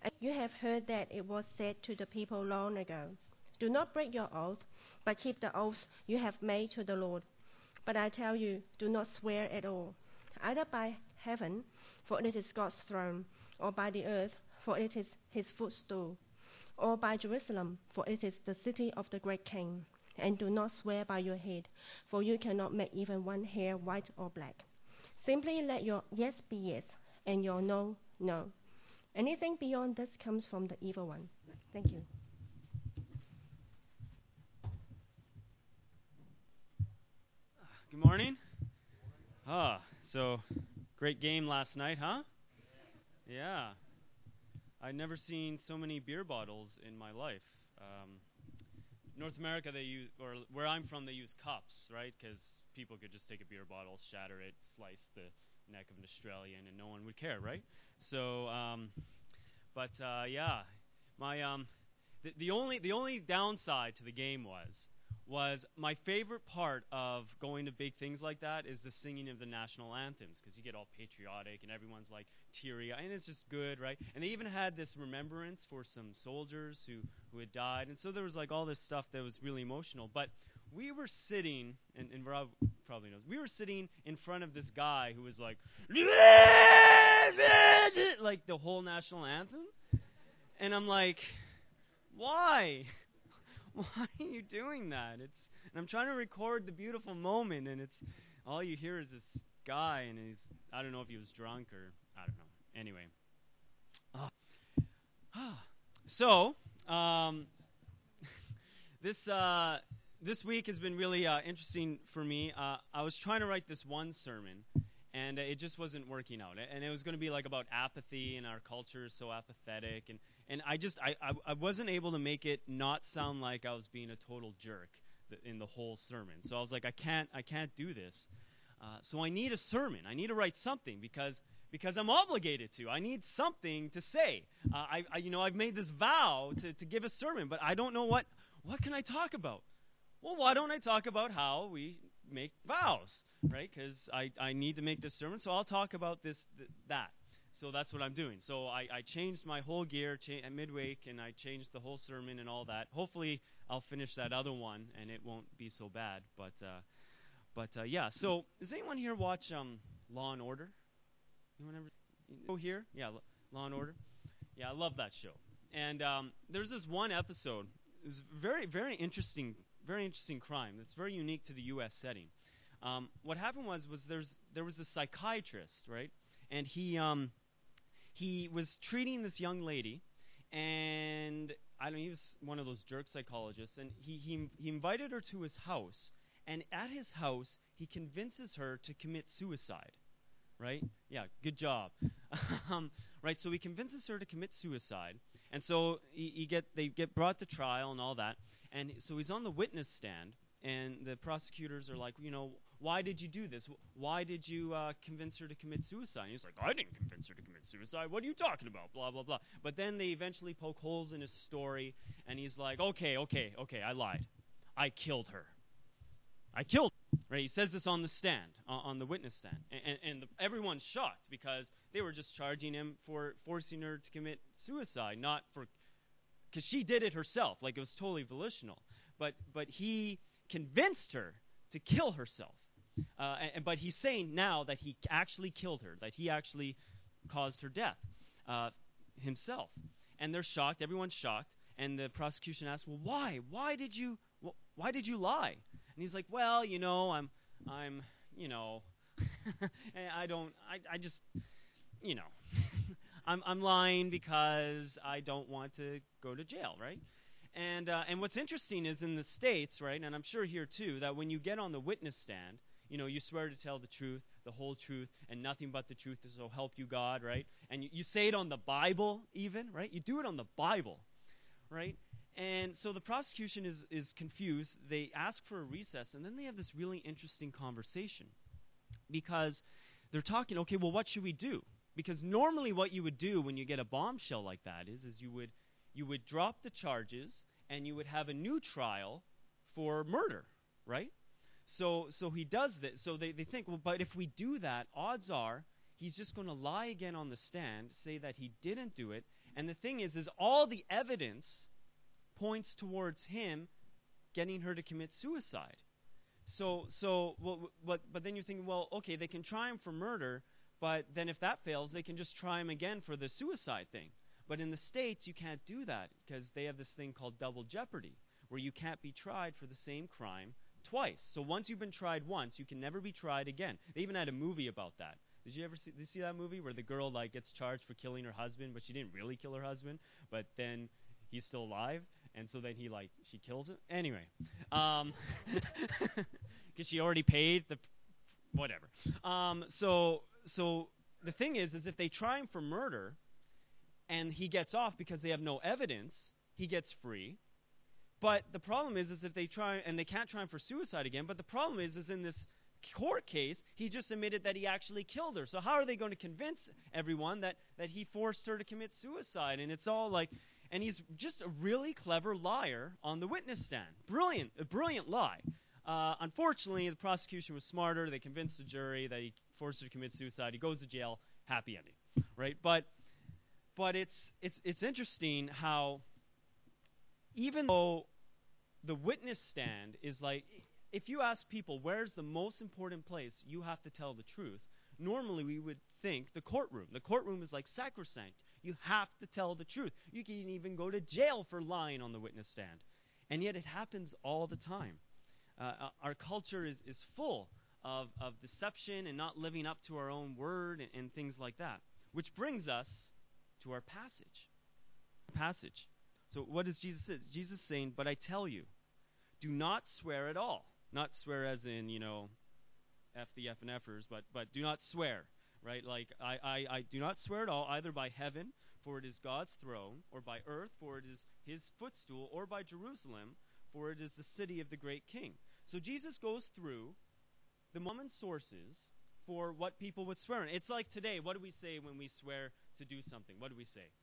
You have heard that it was said to the people long ago, do not break your oath, but keep the oaths you have made to the Lord. But I tell you, do not swear at all, either by heaven, for it is God's throne, or by the earth, for it is his footstool, or by Jerusalem, for it is the city of the great king. And do not swear by your head, for you cannot make even one hair white or black. Simply let your yes be yes, and your no, no. Anything beyond this comes from the evil one. Thank you. Good morning. So great game last night, huh? Yeah. I'd never seen so many beer bottles in my life. North America, they use, or where I'm from, they use cups, right? Because people could just take a beer bottle, shatter it, slice the neck of an Australian, and no one would care, right? So, yeah, my the only downside to the game was my favorite part of going to big things like that is the singing of the national anthems because you get all patriotic and everyone's like teary and it's just good, right? And they even had this remembrance for some soldiers who had died, and so there was like all this stuff that was really emotional. But we were sitting, and Rob probably knows, we were sitting in front of this guy who was like like the whole national anthem, and I'm like, why? Why are you doing that? And I'm trying to record the beautiful moment, and it's all you hear is this guy, and I don't know if he was drunk or I don't know. Anyway, so um, this this week has been really interesting for me. I was trying to write this one sermon, and it just wasn't working out. And it was going to be like about apathy, and our culture is so apathetic, and I wasn't able to make it not sound like I was being a total jerk in the whole sermon. So I was like, I can't do this. So I need a sermon. I need to write something because I'm obligated to. I need something to say. I've made this vow to give a sermon, but I don't know what can I talk about. Well, why don't I talk about how we make vows, right? Because I need to make this sermon, so I'll talk about that. So that's what I'm doing. So I changed my whole gear at midweek, and I changed the whole sermon and all that. Hopefully, I'll finish that other one, and it won't be so bad. But yeah. So does anyone here watch Law and Order? Anyone ever? Oh, here? Yeah, Law and Order. Yeah, I love that show. And there's this one episode. It was very interesting crime. That's very unique to the U.S. setting. What happened was there was a psychiatrist, right? And he was treating this young lady, and I don't know, he was one of those jerk psychologists, and he invited her to his house, and at his house he convinces her to commit suicide, right? Yeah, good job. Right, so he convinces her to commit suicide, and so they get brought to trial and all that, and so he's on the witness stand, and the prosecutors are like, why did you do this? Why did you convince her to commit suicide? And he's like, I didn't convince her to commit suicide. What are you talking about? Blah blah blah. But then they eventually poke holes in his story, and he's like, okay, I lied. I killed her. I killed her. Right? He says this on the stand, on the witness stand, and everyone's shocked because they were just charging him for forcing her to commit suicide, not for because she did it herself, like it was totally volitional. But he convinced her to kill herself. But he's saying now that he actually killed her, that he actually caused her death uh, himself. And they're shocked. Everyone's shocked. And the prosecution asks, "Well, why? Why did you lie?" And he's like, "Well, I'm, you know, I don't, I just, you know, I'm lying because I don't want to go to jail, right?" And what's interesting is in the States, right, and I'm sure here too, that when you get on the witness stand, you swear to tell the truth, the whole truth, and nothing but the truth, so help you God, right? And you say it on the Bible even, right? You do it on the Bible, right? And so the prosecution is confused. They ask for a recess, and then they have this really interesting conversation because they're talking, okay, well, what should we do? Because normally what you would do when you get a bombshell like that is you would drop the charges and you would have a new trial for murder, right? So he does this. So they think, well, but if we do that, odds are he's just going to lie again on the stand, say that he didn't do it. And the thing is all the evidence points towards him getting her to commit suicide. But then you're thinking, well, okay, they can try him for murder, but then if that fails, they can just try him again for the suicide thing. But in the States, you can't do that because they have this thing called double jeopardy, where you can't be tried for the same crime twice. So once you've been tried once, you can never be tried again. They even had a movie about that. Did you see that movie where the girl gets charged for killing her husband, but she didn't really kill her husband, but then he's still alive, and so then she kills him? Anyway, because she already paid the whatever. So the thing is if they try him for murder and he gets off because they have no evidence, he gets free. But the problem is if they try, and they can't try him for suicide again, but the problem is in this court case, he just admitted that he actually killed her. So how are they going to convince everyone that he forced her to commit suicide? And it's all and he's just a really clever liar on the witness stand. A brilliant lie. Unfortunately, the prosecution was smarter. They convinced the jury that he forced her to commit suicide. He goes to jail. Happy ending, right? But it's interesting how even though the witness stand is if you ask people where's the most important place you have to tell the truth, normally we would think the courtroom. The courtroom is sacrosanct. You have to tell the truth. You can even go to jail for lying on the witness stand. And yet it happens all the time. Our culture is full of deception and not living up to our own word and things like that. Which brings us to our passage. So what does Jesus say? Jesus is saying, but I tell you, do not swear at all. Not swear as in, F the F and F'ers, but do not swear, right? I do not swear at all, either by heaven, for it is God's throne, or by earth, for it is his footstool, or by Jerusalem, for it is the city of the great king. So Jesus goes through the common sources for what people would swear in. It's like today, what do we say when we swear to do something? What do we say?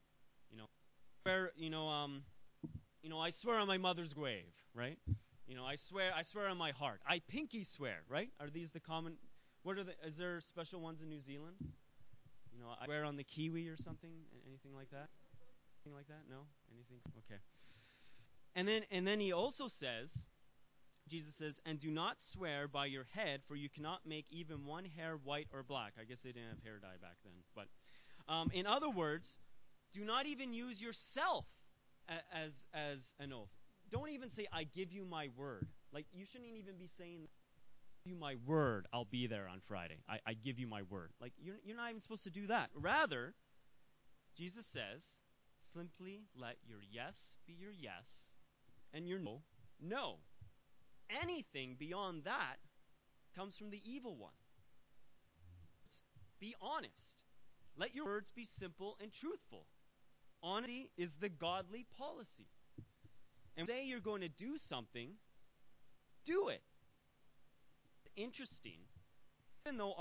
I swear on my mother's grave, right? I swear on my heart. I pinky swear, right? Are these the common? Is there special ones in New Zealand? I swear on the kiwi or something, anything like that? Anything like that? No? Anything? Okay. And then he also says, Jesus says, and do not swear by your head, for you cannot make even one hair white or black. I guess they didn't have hair dye back then. But in other words, do not even use yourself as an oath. Don't even say, I give you my word. You shouldn't even be saying, I give you my word, I'll be there on Friday. I give you my word. You're not even supposed to do that. Rather, Jesus says, simply let your yes be your yes and your no, no. Anything beyond that comes from the evil one. Be honest. Let your words be simple and truthful. Honesty is the godly policy. And say you're going to do something, do it. Interesting. Even though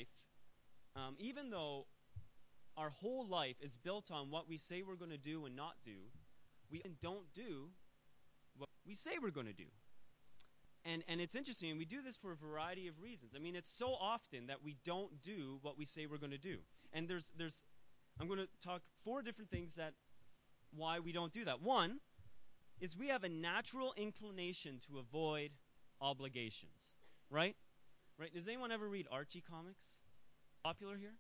our whole life is built on what we say we're going to do and not do, we don't do what we say we're going to do. And it's interesting, and we do this for a variety of reasons. I mean, it's so often that we don't do what we say we're going to do. And I'm going to talk 4 different things that why we don't do that. One is we have a natural inclination to avoid obligations, right? Right? Does anyone ever read Archie comics? Popular here?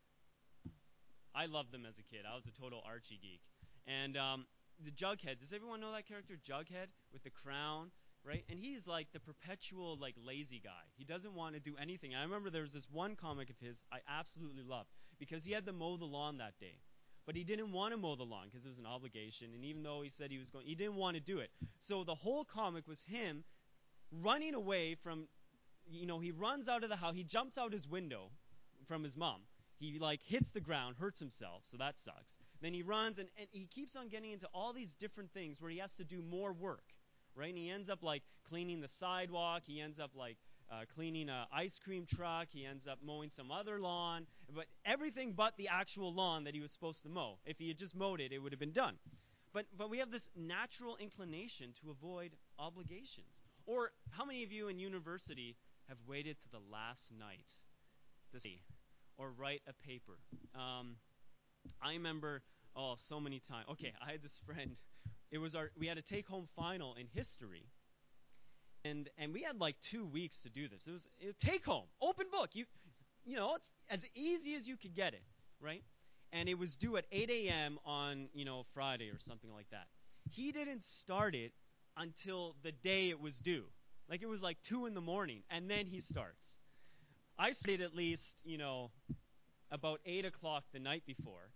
I loved them as a kid. I was a total Archie geek. And the Jughead. Does everyone know that character, Jughead, with the crown? Right? And he's the perpetual lazy guy. He doesn't want to do anything. I remember there was this one comic of his I absolutely loved because he had to mow the lawn that day. But he didn't want to mow the lawn because it was an obligation, and even though he said he was going, he didn't want to do it. So the whole comic was him running away from, he runs out of the house, he jumps out his window from his mom. He hits the ground, hurts himself, so that sucks. Then he runs and he keeps on getting into all these different things where he has to do more work. Right? And he ends up cleaning the sidewalk. He ends up cleaning an ice cream truck. He ends up mowing some other lawn. But everything but the actual lawn that he was supposed to mow. If he had just mowed it, it would have been done. But we have this natural inclination to avoid obligations. Or how many of you in university have waited to the last night to see? or write a paper. I remember, so many times. Okay, I had this friend. We had a take-home final in history, and we had like 2 weeks to do this. It was take home, open book. It's as easy as you could get it, right? And it was due at 8 a.m. on Friday or something like that. He didn't start it until the day it was due. Like it was like 2 in the morning, and then he starts. I started at least about 8 o'clock the night before.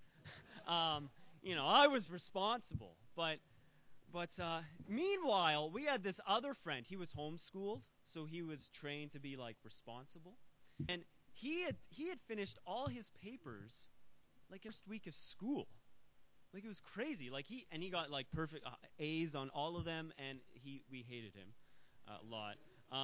I was responsible, but meanwhile, we had this other friend. He was homeschooled, so he was trained to be like responsible. And he had finished all his papers like first week of school. Like it was crazy. Like he got like perfect A's on all of them, and we hated him a lot.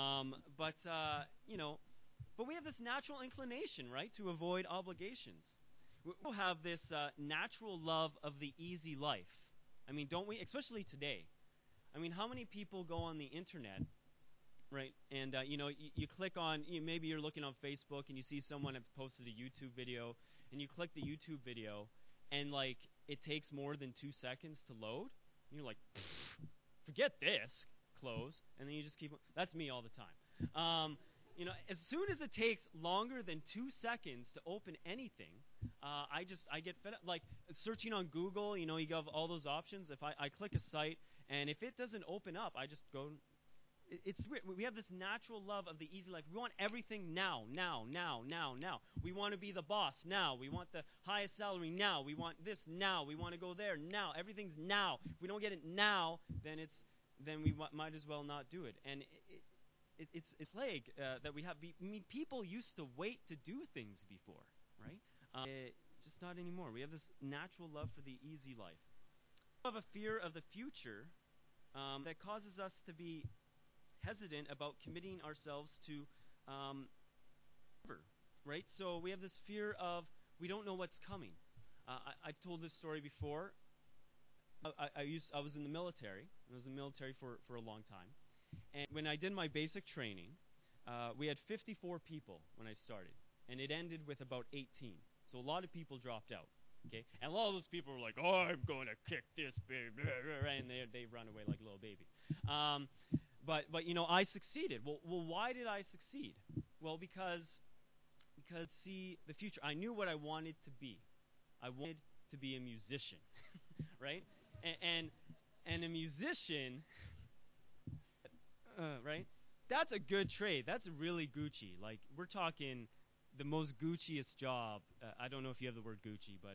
But we have this natural inclination, right, to avoid obligations. We also have this natural love of the easy life. I mean, don't we? Especially today. I mean, how many people go on the internet, right? And you click on, maybe you're looking on Facebook and you see someone have posted a YouTube video, and you click the YouTube video, and like it takes more than 2 seconds to load. And you're like, forget this, close, and then you just keep. That's me all the time. As soon as it takes longer than 2 seconds to open anything, I get fed up. Like searching on Google, you have all those options. If I click a site, and if it doesn't open up, I just go. It's weird. We have this natural love of the easy life. We want everything now, now, now, now, now. We want to be the boss now. We want the highest salary now. We want this now. We want to go there now. Everything's now. If we don't get it now, then we might as well not do it. And it's a plague that we have. I mean, people used to wait to do things before, right? Just not anymore. We have this natural love for the easy life. We have a fear of the future that causes us to be hesitant about committing ourselves to right? So we have this fear of we don't know what's coming. I've told this story before. I was in the military. I was in the military for a long time. And when I did my basic training, we had 54 people when I started, and it ended with about 18. So a lot of people dropped out. Okay, and a lot of those people were like, "Oh, I'm going to kick this baby," and they run away like a little baby. But I succeeded. Well, why did I succeed? Well, because see the future. I knew what I wanted to be. I wanted to be a musician, right? And a musician, right? That's a good trade. That's really Gucci. Like we're talking the most Gucciest job. I don't know if you have the word Gucci, but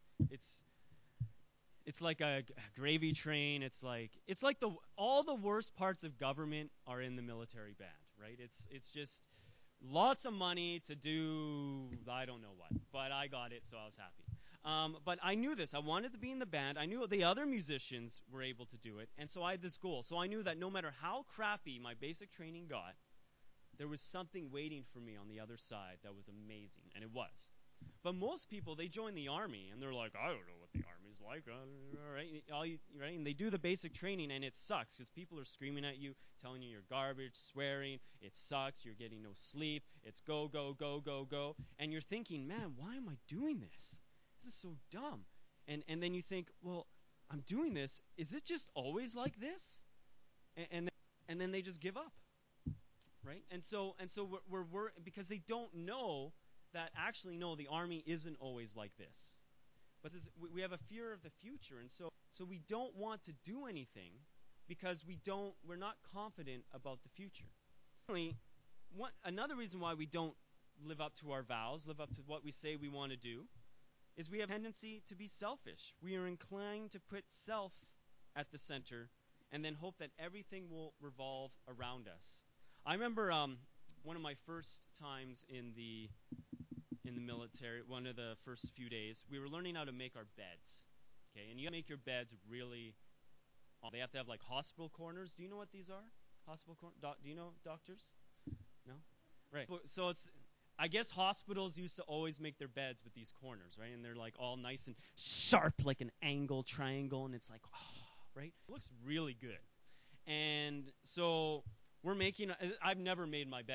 it's like a gravy train. It's like all the worst parts of government are in the military band, right? It's just lots of money to do I don't know what, but I got it, so I was happy. But I knew this. I wanted to be in the band. I knew the other musicians were able to do it, and so I had this goal. So I knew that no matter how crappy my basic training got, there was something waiting for me on the other side that was amazing, and it was. But most people, they join the army, and they're like, I don't know what the army's like, right? And they do the basic training, and it sucks, because people are screaming at you, telling you you're garbage, swearing, it sucks, you're getting no sleep, it's go, go, go, go, go, and you're thinking, man, why am I doing this? This is so dumb. And then you think, well, I'm doing this, is it just always like this? And then they just give up. Right? And so we're because they don't know that actually no, the army isn't always like this. But we have a fear of the future, and so we don't want to do anything because we're not confident about the future. Another reason why we don't live up to our vows, live up to what we say we want to do, is we have a tendency to be selfish. We are inclined to put self at the center and then hope that everything will revolve around us. I remember one of my first times in the military, one of the first few days, we were learning how to make our beds. Okay, and you have to make your beds really. They have to have like hospital corners. Do you know what these are? Hospital corners. Do you know, doctors? No? Right. So I guess hospitals used to always make their beds with these corners, right? And they're like all nice and sharp, like an angle triangle, and it's like, right? It looks really good. And so I've never made my bed.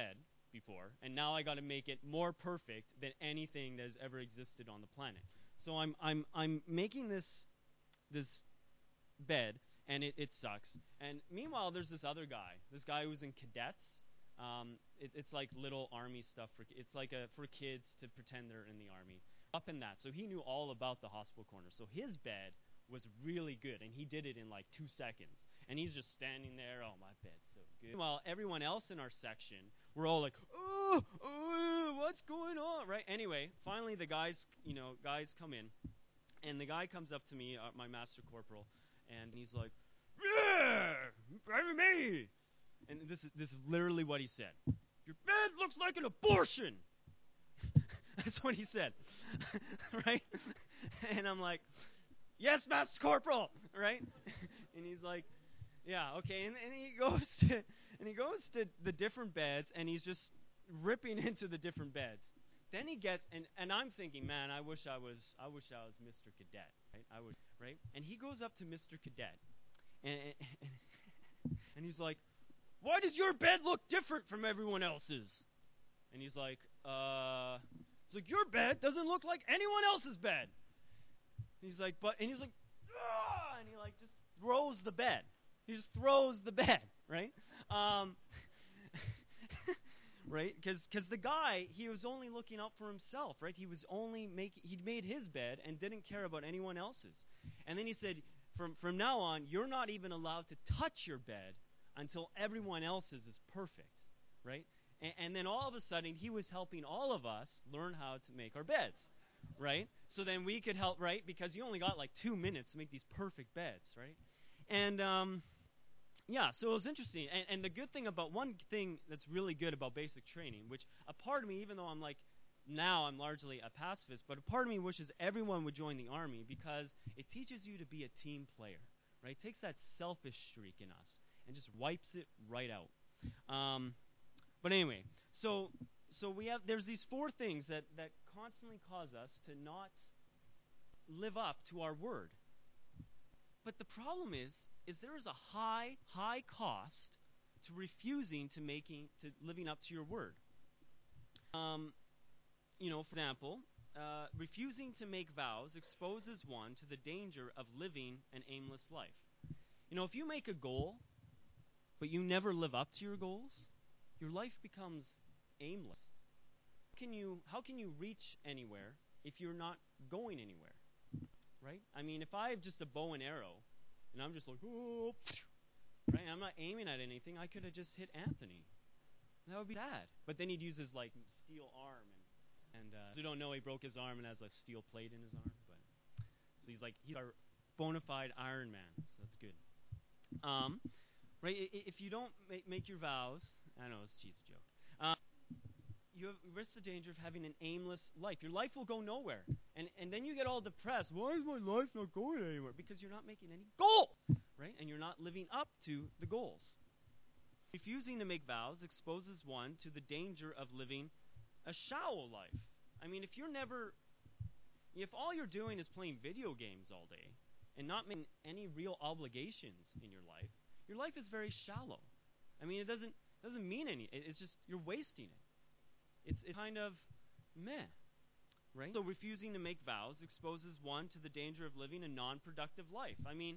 before, and now I got to make it more perfect than anything that has ever existed on the planet. So I'm making this bed, and it sucks. And meanwhile, there's this other guy. This guy who's in cadets. It's like little army stuff it's like for kids to pretend they're in the army. Up in that, so he knew all about the hospital corner. So his bed was really good, and he did it in like 2 seconds. And he's just standing there. Oh, my bed's so good. Meanwhile, everyone else in our section, we're all like, oh, what's going on, right? Anyway, finally the guys come in, and the guy comes up to me, my master corporal, and he's like, yeah, better me. And this is literally what he said. Your bed looks like an abortion. That's what he said, right? And I'm like, yes, Master Corporal, right? And he's like, yeah, okay. And he goes to the different beds, and he's just ripping into the different beds. Then he gets, and I'm thinking, man, I wish I was Mr. Cadet, right? Right? And he goes up to Mr. Cadet, and he's like, why does your bed look different from everyone else's? And he's like, it's like, your bed doesn't look like anyone else's bed. He's like, and he's like, ah! And he like just throws the bed. He just throws the bed, right? Right? Because the guy, he was only looking out for himself, right? He'd made his bed and didn't care about anyone else's. And then he said, from now on, you're not even allowed to touch your bed until everyone else's is perfect, right? And then all of a sudden, he was helping all of us learn how to make our beds, right? So then we could help, right? Because you only got like 2 minutes to make these perfect beds, right? And yeah, so it was interesting. And the good thing about, one thing that's really good about basic training, which a part of me, even though I'm like, now I'm largely a pacifist, but a part of me wishes everyone would join the Army, because it teaches you to be a team player, right? It takes that selfish streak in us and just wipes it right out. But anyway, so there's these 4 things that constantly cause us to not live up to our word. But the problem is there is a high cost to refusing to living up to your word. For example, refusing to make vows exposes one to the danger of living an aimless life. If you make a goal, but you never live up to your goals, your life becomes aimless. How can you reach anywhere if you're not going anywhere? Right? I mean, if I have just a bow and arrow, and I'm just like, oh, right? And I'm not aiming at anything, I could have just hit Anthony. That would be sad. But then he'd use his like steel arm, and you don't know, he broke his arm and has a steel plate in his arm. But so he's our bona fide Iron Man. So that's good. Right? If you don't make your vows, I know it's a cheesy joke. You risk the danger of having an aimless life. Your life will go nowhere. And then you get all depressed. Why is my life not going anywhere? Because you're not making any goals, right? And you're not living up to the goals. Refusing to make vows exposes one to the danger of living a shallow life. I mean, if all you're doing is playing video games all day and not making any real obligations in your life is very shallow. I mean, it doesn't mean anything. It's just you're wasting it. It's kind of meh, right? So refusing to make vows exposes one to the danger of living a non-productive life. I mean,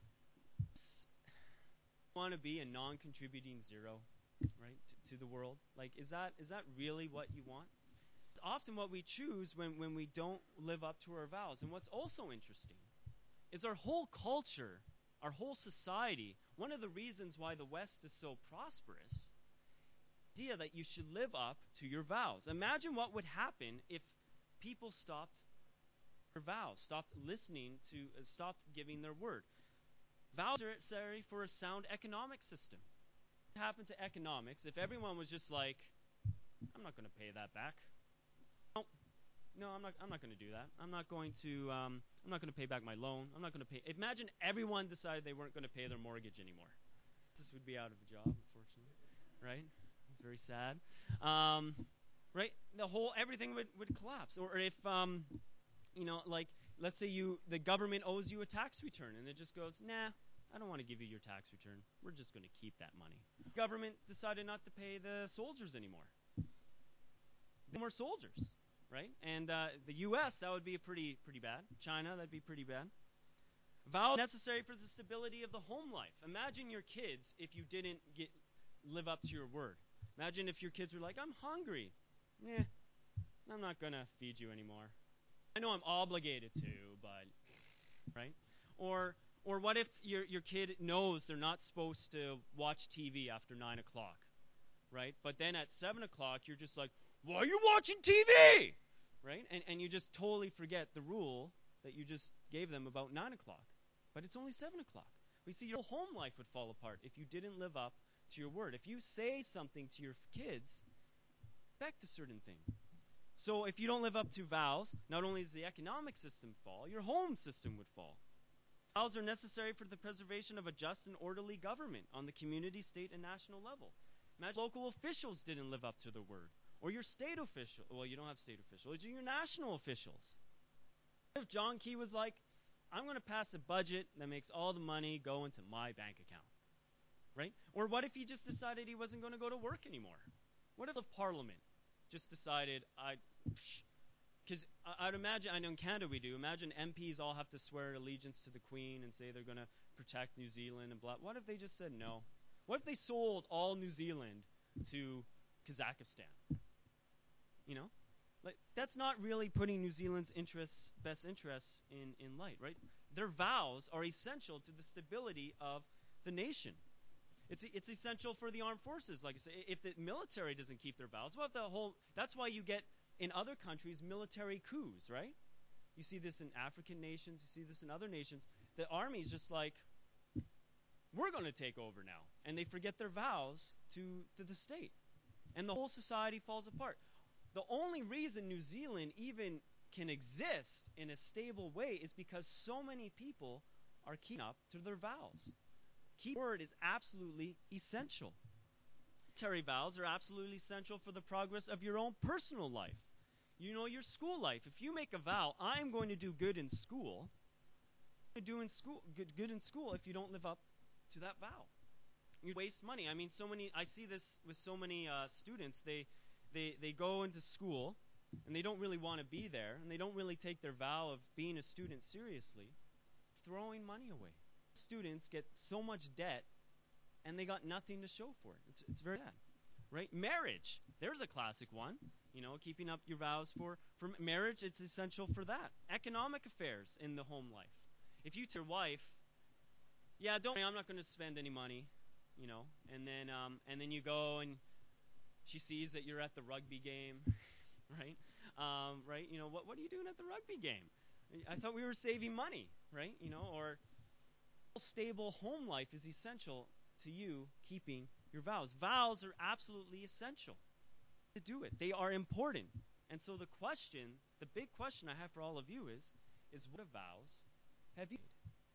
want to be a non-contributing zero, right, to the world? Like, is that really what you want? It's often what we choose when we don't live up to our vows. And what's also interesting is our whole culture, our whole society, one of the reasons why the West is so prosperous, idea that you should live up to your vows. Imagine what would happen if people stopped their vows, stopped listening to, stopped giving their word. Vows are necessary for a sound economic system. What happened to economics if everyone was just like, I'm not going to pay that back. No, I'm not going to do that. I'm not going to pay back my loan. I'm not going to pay. Imagine everyone decided they weren't going to pay their mortgage anymore. This would be out of a job, unfortunately, right? It's very sad. Right? Everything would collapse. Or if, like, let's say the government owes you a tax return, and it just goes, nah, I don't want to give you your tax return. We're just going to keep that money. Government decided not to pay the soldiers anymore. more soldiers, right? And the U.S., that would be pretty bad. China, that'd be pretty bad. Vows necessary for the stability of the home life. Imagine your kids if you didn't live up to your word. Imagine if your kids were like, I'm hungry. I'm not going to feed you anymore. I know I'm obligated to, but, right? Or what if your kid knows they're not supposed to watch TV after 9 o'clock, right? But then at 7 o'clock, you're just like, why are you watching TV? Right? And you just totally forget the rule that you just gave them about 9 o'clock. But it's only 7 o'clock. We see your whole home life would fall apart if you didn't live up to your word. If you say something to your kids, expect a certain thing. So if you don't live up to vows, not only does the economic system fall, your home system would fall. Vows are necessary for the preservation of a just and orderly government on the community, state, and national level. Imagine local officials didn't live up to their word. Or your state official. Well, you don't have state officials. It's your national officials. If John Key was like, I'm going to pass a budget that makes all the money go into my bank account. Right? Or what if he just decided he wasn't going to go to work anymore? What if the Parliament just decided, because I'd imagine, I know in Canada we do, imagine MPs all have to swear allegiance to the Queen and say they're going to protect New Zealand and blah. What if they just said no? What if they sold all New Zealand to Kazakhstan? You know? Like, that's not really putting New Zealand's best interests in light, right? Their vows are essential to the stability of the nation. It's essential for the armed forces. Like I say, if the military doesn't keep their vows, that's why you get in other countries military coups, right? You see this in African nations, you see this in other nations. The army's just like, we're going to take over now. And they forget their vows to the state. And the whole society falls apart. The only reason New Zealand even can exist in a stable way is because so many people are keeping up to their vows. Keep word is absolutely essential. Military vows are absolutely essential for the progress of your own personal life. You know, your school life. If you make a vow, I'm going to do good in school, you're going to do good in school if you don't live up to that vow. You waste money. I mean, I see this with so many students. They go into school, and they don't really want to be there, and they don't really take their vow of being a student seriously, throwing money away. Students get so much debt, and they got nothing to show for it. It's very bad, right? Marriage, there's a classic one. You know, keeping up your vows for marriage, it's essential for that. Economic affairs in the home life. If you tell your wife, yeah, don't worry, I'm not going to spend any money, you know, and then you go and she sees that you're at the rugby game, right? Right? You know, what are you doing at the rugby game? I thought we were saving money, right? You know, or stable home life is essential to you keeping your vows. Vows are absolutely essential to do it. They are important. And so the big question I have for all of you is what vows have you made?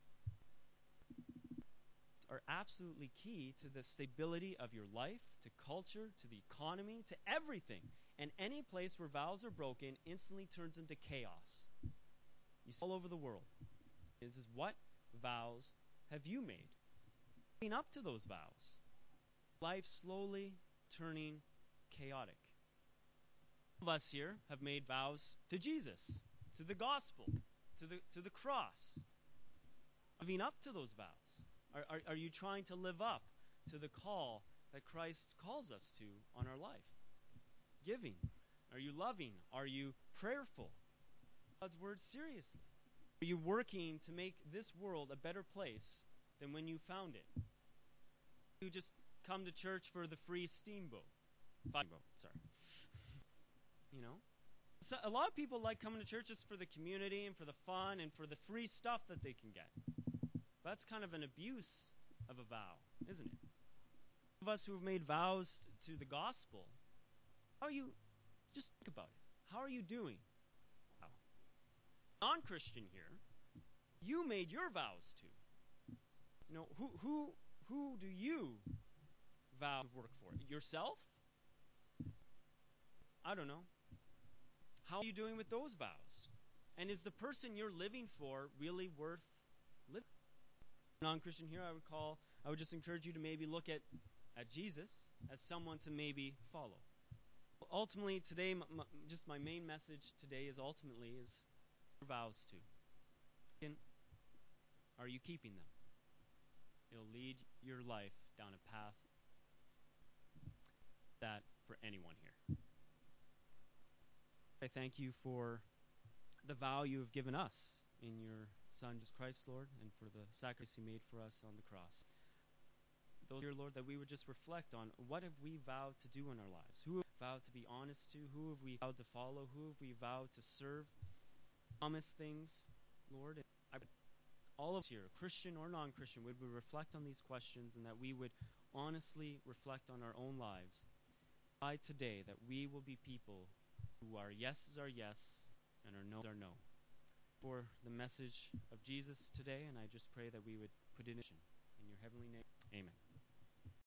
Are absolutely key to the stability of your life, to culture, to the economy, to everything. And any place where vows are broken instantly turns into chaos. You see all over the world. Is what vows have you made? Living up to those vows. Life slowly turning chaotic. Some of us here have made vows to Jesus, to the gospel, to the cross. Living up to those vows. Are you trying to live up to the call that Christ calls us to on our life? Giving. Are you loving? Are you prayerful? God's word seriously. Are you working to make this world a better place than when you found it? You just come to church for the free steamboat. Sorry. You know? So a lot of people like coming to church just for the community and for the fun and for the free stuff that they can get. That's kind of an abuse of a vow, isn't it? Some of us who have made vows to the gospel, how are you, just think about it. How are you doing? Wow. Non-Christian here, you made your vows to. You know, who do you vow to work for? Yourself? I don't know. How are you doing with those vows? And is the person you're living for really worth living? Non-Christian here, I would just encourage you to maybe look at Jesus as someone to maybe follow. ultimately, today, just my main message today is ultimately is your vows to. Are you keeping them? It'll lead your life down a path that for anyone here. I thank you for the vow you have given us in your Son, Jesus Christ, Lord, and for the sacrifice you made for us on the cross. Those, dear Lord, that we would just reflect on what have we vowed to do in our lives? Who have we vowed to be honest to? Who have we vowed to follow? Who have we vowed to serve? Promise things, Lord. And all of us here, Christian or non-Christian, would we reflect on these questions and that we would honestly reflect on our own lives. By today, that we will be people who our yes is our yes and our no is our no. For the message of Jesus today, and I just pray that we would put it in your heavenly name. Amen.